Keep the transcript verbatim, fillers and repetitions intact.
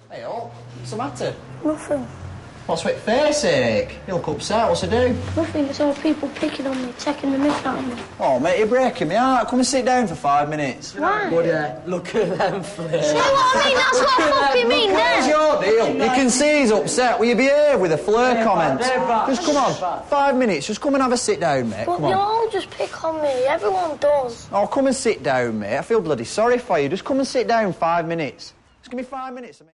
Hey, all. What's the matter? Nothing. What's with face ache? You look upset. What's to do? Nothing. It's all people picking on me, taking the mick out of me. Oh, mate, you're breaking me heart. Come and sit down for five minutes. Why? Buddy, look at them flares. See what I mean? That's what I fucking mean, What's then. your deal? You can see he's upset. Will you behave with a flare comment? Just come on. Five minutes. Just come and have a sit down, mate. But Come you on. all just pick on me. Everyone does. Oh, come and sit down, mate. I feel bloody sorry for you. Just come and sit down five minutes. Just give me five minutes.